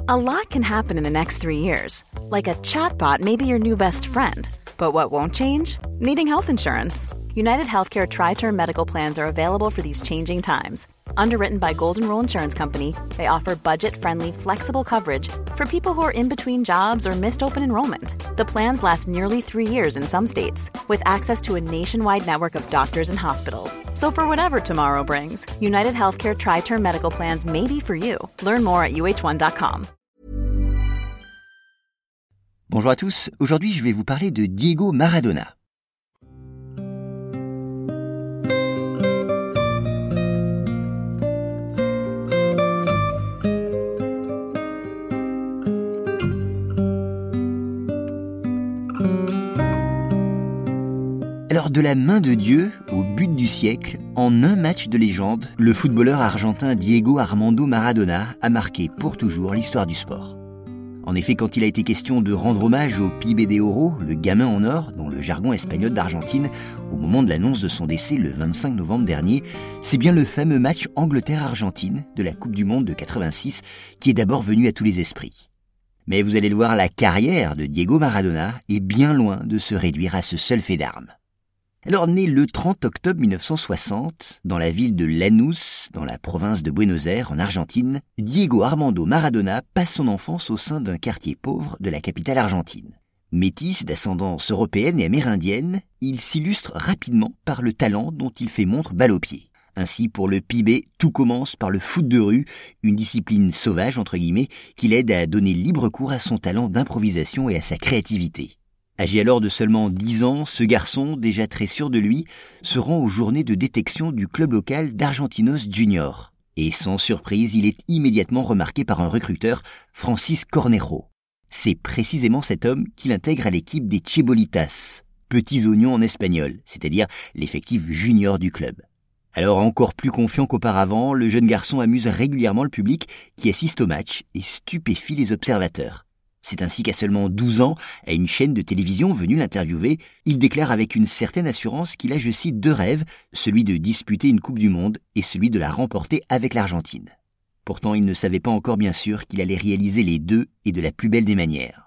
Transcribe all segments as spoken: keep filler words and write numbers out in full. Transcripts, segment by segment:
A lot can happen in the next three years. Like a chatbot may be your new best friend. But what won't change? Needing health insurance. United Healthcare Tri-Term Medical Plans are available for these changing times. Underwritten by Golden Rule Insurance Company, they offer budget-friendly, flexible coverage for people who are in between jobs or missed open enrollment. The plans last nearly three years in some states, with access to a nationwide network of doctors and hospitals. So for whatever tomorrow brings, United Healthcare Tri-Term Medical Plans may be for you. Learn more at U H one dot com. Bonjour à tous, aujourd'hui je vais vous parler de Diego Maradona. Alors de la main de Dieu au but du siècle, en un match de légende, le footballeur argentin Diego Armando Maradona a marqué pour toujours l'histoire du sport. En effet, quand il a été question de rendre hommage au Pibe de Oro, le gamin en or, dans le jargon espagnol d'Argentine, au moment de l'annonce de son décès le vingt-cinq novembre dernier, c'est bien le fameux match Angleterre-Argentine de la Coupe du Monde de quatre-vingt-six qui est d'abord venu à tous les esprits. Mais vous allez le voir, la carrière de Diego Maradona est bien loin de se réduire à ce seul fait d'armes. Alors, né le trente octobre mille neuf cent soixante, dans la ville de Lanús, dans la province de Buenos Aires, en Argentine, Diego Armando Maradona passe son enfance au sein d'un quartier pauvre de la capitale argentine. Métis d'ascendance européenne et amérindienne, il s'illustre rapidement par le talent dont il fait montre balle au pied. Ainsi, pour le Pibe, tout commence par le foot de rue, une discipline sauvage, entre guillemets, qui l'aide à donner libre cours à son talent d'improvisation et à sa créativité. Âgé alors de seulement dix ans, ce garçon, déjà très sûr de lui, se rend aux journées de détection du club local d'Argentinos Juniors. Et sans surprise, il est immédiatement remarqué par un recruteur, Francis Cornejo. C'est précisément cet homme qu'il intègre à l'équipe des Chebolitas, petits oignons en espagnol, c'est-à-dire l'effectif junior du club. Alors encore plus confiant qu'auparavant, le jeune garçon amuse régulièrement le public qui assiste au match et stupéfie les observateurs. C'est ainsi qu'à seulement douze ans, à une chaîne de télévision venue l'interviewer, il déclare avec une certaine assurance qu'il a, je cite, deux rêves, celui de disputer une Coupe du Monde et celui de la remporter avec l'Argentine. Pourtant, il ne savait pas encore bien sûr qu'il allait réaliser les deux et de la plus belle des manières.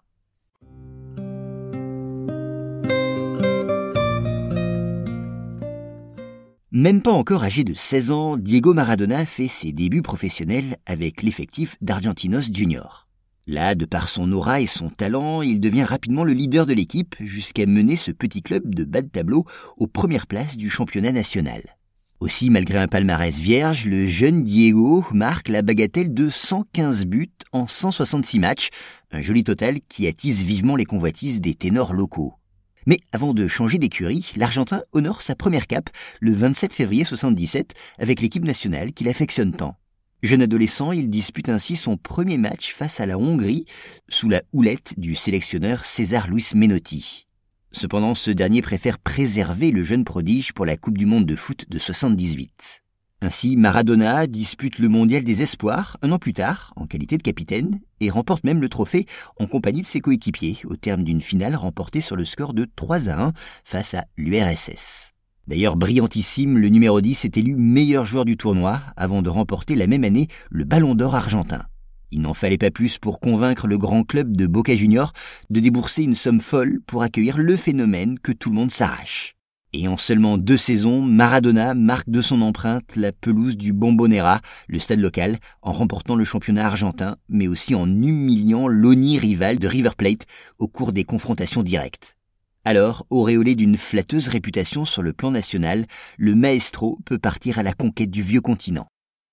Même pas encore âgé de seize ans, Diego Maradona fait ses débuts professionnels avec l'effectif d'Argentinos Juniors. Là, de par son aura et son talent, il devient rapidement le leader de l'équipe jusqu'à mener ce petit club de bas de tableau aux premières places du championnat national. Aussi, malgré un palmarès vierge, le jeune Diego marque la bagatelle de cent quinze buts en cent soixante-six matchs, un joli total qui attise vivement les convoitises des ténors locaux. Mais avant de changer d'écurie, l'Argentin honore sa première cape le vingt-sept février soixante-dix-sept avec l'équipe nationale qu'il affectionne tant. Jeune adolescent, il dispute ainsi son premier match face à la Hongrie, sous la houlette du sélectionneur César Luis Menotti. Cependant, ce dernier préfère préserver le jeune prodige pour la Coupe du Monde de foot de soixante-dix-huit. Ainsi, Maradona dispute le Mondial des Espoirs un an plus tard, en qualité de capitaine, et remporte même le trophée en compagnie de ses coéquipiers, au terme d'une finale remportée sur le score de trois à un face à l'U R S S. D'ailleurs, brillantissime, le numéro dix est élu meilleur joueur du tournoi avant de remporter la même année le Ballon d'Or argentin. Il n'en fallait pas plus pour convaincre le grand club de Boca Juniors de débourser une somme folle pour accueillir le phénomène que tout le monde s'arrache. Et en seulement deux saisons, Maradona marque de son empreinte la pelouse du Bombonera, le stade local, en remportant le championnat argentin, mais aussi en humiliant l'O N I rival de River Plate au cours des confrontations directes. Alors, auréolé d'une flatteuse réputation sur le plan national, le maestro peut partir à la conquête du vieux continent.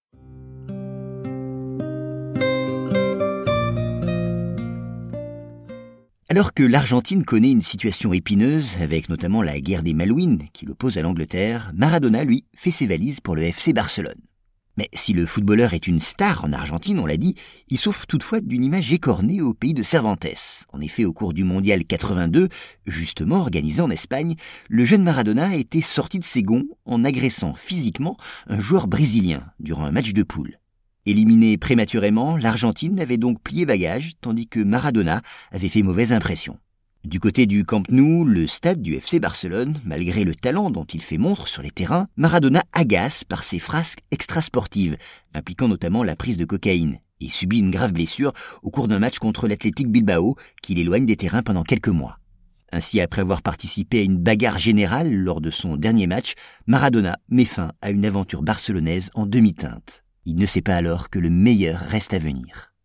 Alors que l'Argentine connaît une situation épineuse, avec notamment la guerre des Malouines qui l'oppose à l'Angleterre, Maradona, lui, fait ses valises pour le F C Barcelone. Mais si le footballeur est une star en Argentine, on l'a dit, il souffre toutefois d'une image écornée au pays de Cervantes. En effet, au cours du mondial quatre-vingt-deux, justement organisé en Espagne, le jeune Maradona a été sorti de ses gonds en agressant physiquement un joueur brésilien durant un match de poule. Éliminé prématurément, l'Argentine avait donc plié bagage, tandis que Maradona avait fait mauvaise impression. Du côté du Camp Nou, le stade du F C Barcelone, malgré le talent dont il fait montre sur les terrains, Maradona agace par ses frasques extrasportives, impliquant notamment la prise de cocaïne, et subit une grave blessure au cours d'un match contre l'Athletic Bilbao qui l'éloigne des terrains pendant quelques mois. Ainsi, après avoir participé à une bagarre générale lors de son dernier match, Maradona met fin à une aventure barcelonaise en demi-teinte. Il ne sait pas alors que le meilleur reste à venir.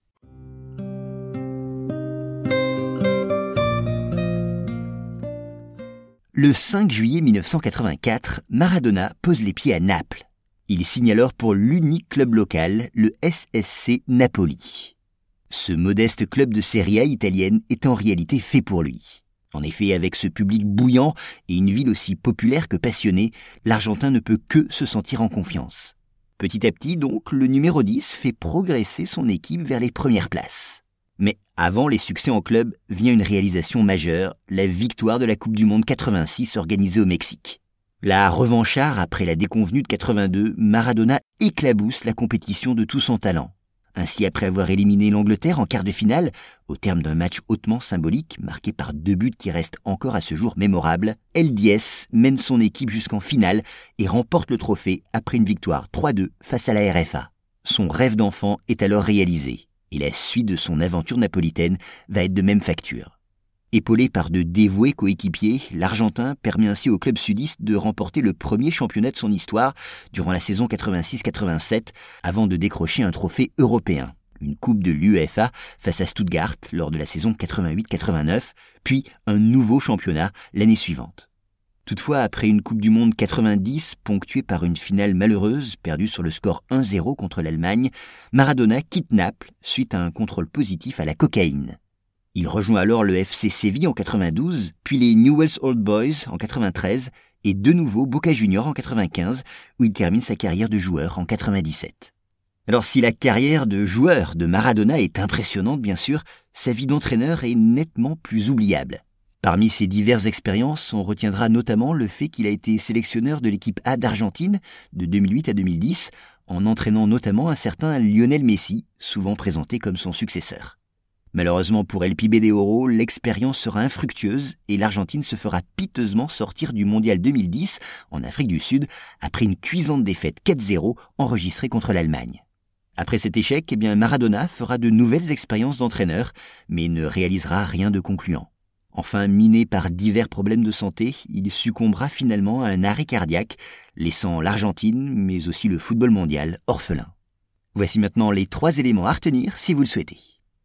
Le cinq juillet mille neuf cent quatre-vingt-quatre, Maradona pose les pieds à Naples. Il signe alors pour l'unique club local, le S S C Napoli. Ce modeste club de Serie A italienne est en réalité fait pour lui. En effet, avec ce public bouillant et une ville aussi populaire que passionnée, l'Argentin ne peut que se sentir en confiance. Petit à petit, donc, le numéro dix fait progresser son équipe vers les premières places. Mais avant les succès en club, vient une réalisation majeure, la victoire de la Coupe du Monde quatre-vingt-six organisée au Mexique. La revanchard après la déconvenue de quatre-vingt-deux, Maradona éclabousse la compétition de tout son talent. Ainsi, après avoir éliminé l'Angleterre en quart de finale, au terme d'un match hautement symbolique, marqué par deux buts qui restent encore à ce jour mémorables, El Diez mène son équipe jusqu'en finale et remporte le trophée après une victoire trois deux face à la R F A. Son rêve d'enfant est alors réalisé, et la suite de son aventure napolitaine va être de même facture. Épaulé par de dévoués coéquipiers, l'Argentin permet ainsi au club sudiste de remporter le premier championnat de son histoire durant la saison quatre-vingt-six quatre-vingt-sept, avant de décrocher un trophée européen, une coupe de l'UEFA face à Stuttgart lors de la saison quatre-vingt-huit quatre-vingt-neuf, puis un nouveau championnat l'année suivante. Toutefois, après une Coupe du Monde quatre-vingt-dix ponctuée par une finale malheureuse perdue sur le score un zéro contre l'Allemagne, Maradona quitte Naples suite à un contrôle positif à la cocaïne. Il rejoint alors le F C Séville en quatre-vingt-douze, puis les Newell's Old Boys en quatre-vingt-treize et de nouveau Boca Juniors en quatre-vingt-quinze, où il termine sa carrière de joueur en quatre-vingt-dix-sept. Alors si la carrière de joueur de Maradona est impressionnante bien sûr, sa vie d'entraîneur est nettement plus oubliable. Parmi ses diverses expériences, on retiendra notamment le fait qu'il a été sélectionneur de l'équipe A d'Argentine de deux mille huit à deux mille dix, en entraînant notamment un certain Lionel Messi, souvent présenté comme son successeur. Malheureusement pour El Pibe de Oro, l'expérience sera infructueuse et l'Argentine se fera piteusement sortir du Mondial deux mille dix en Afrique du Sud après une cuisante défaite quatre zéro enregistrée contre l'Allemagne. Après cet échec, eh bien Maradona fera de nouvelles expériences d'entraîneur, mais ne réalisera rien de concluant. Enfin, miné par divers problèmes de santé, il succombera finalement à un arrêt cardiaque, laissant l'Argentine, mais aussi le football mondial, orphelin. Voici maintenant les trois éléments à retenir si vous le souhaitez.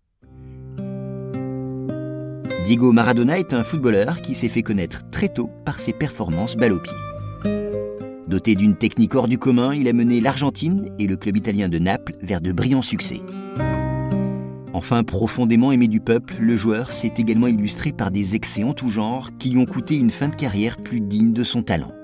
Diego Maradona est un footballeur qui s'est fait connaître très tôt par ses performances balle au pied. Doté d'une technique hors du commun, il a mené l'Argentine et le club italien de Naples vers de brillants succès. Enfin, profondément aimé du peuple, le joueur s'est également illustré par des excès en tout genre qui lui ont coûté une fin de carrière plus digne de son talent.